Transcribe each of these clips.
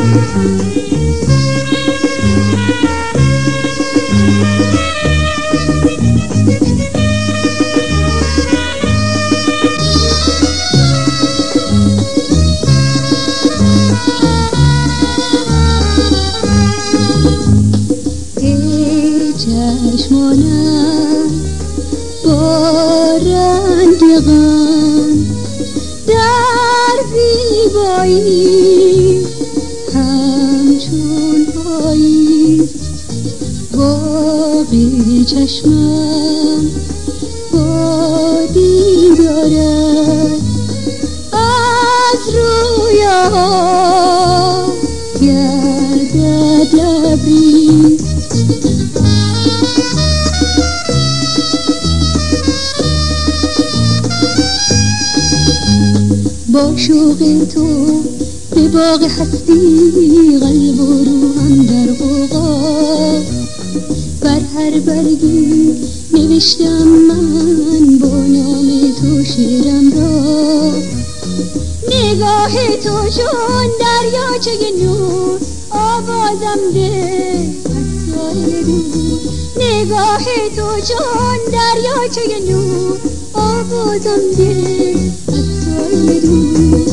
چشمانم با رنگ غم در زیبایی همچون پایی، باقی چشمم با دیدارت از رویاها گردد لبریز. با شوق تو به باغ هستی قلب و روحم در غوغا، بر هر برگی نوشتم من با نام تو شعرم را. نگاه تو چون دریاچه نور آوازم ده از سایل دور. نگاه تو چون دریاچه نور آوازم ده از سایل دور.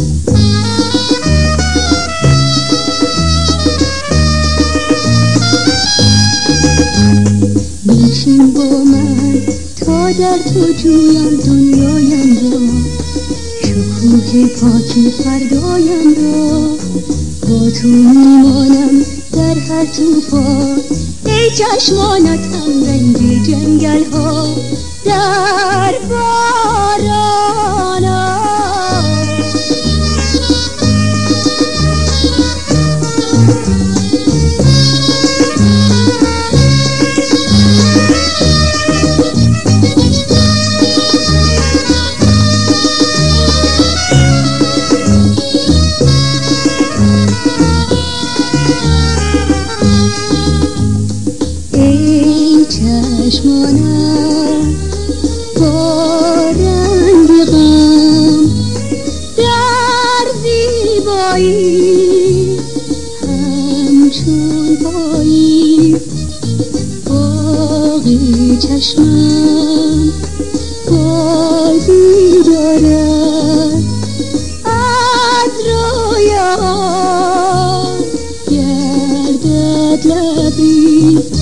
بنشین با من تا در تو جویم دنیایم را، شکوه پاکی فردایم را. با تو میمانم در هر طوفان، ای چشمانت هم رنگ جنگل ها در باران. چشمانم با رنگ غم در زیبایی همچون پایی، باقی چشمم با دیدارت از رویا گردد لبریز.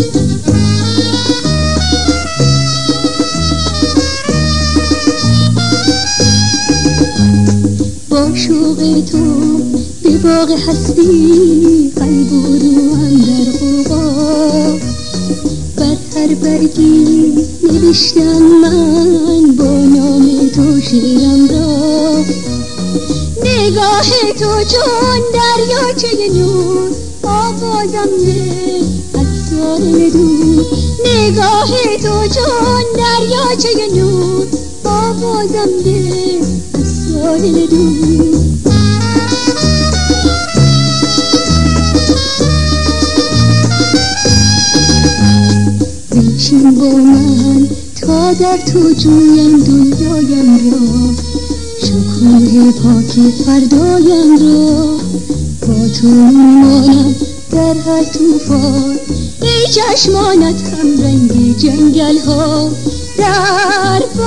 با شوق تو به باغ هستی قلب و روحم در غوغا، بر هر برگی نوشتم من با نام تو شعرم را. نگاه تو چون دریاچه نور آوازم ده از سایل دور. نگاه تو چون دریاچه نور آوازم ده از سایل دور. بنشین با من تا در تو جویم دنیایم را، شکوه پاکی فردایم را. با تو میمانم در هر طوفان، ای چشمانت هم رنگ جنگل ها در